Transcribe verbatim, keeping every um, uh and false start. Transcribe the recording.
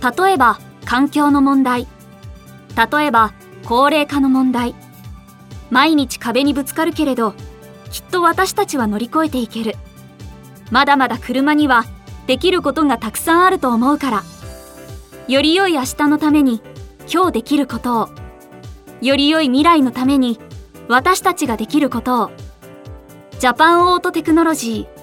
例えば環境の問題、例えば高齢化の問題。毎日壁にぶつかるけれど、きっと私たちは乗り越えていける。まだまだ車にはできることがたくさんあると思うから、より良い明日のために今日できることを、より良い未来のために私たちができることを。ジャパンオートテクノロジー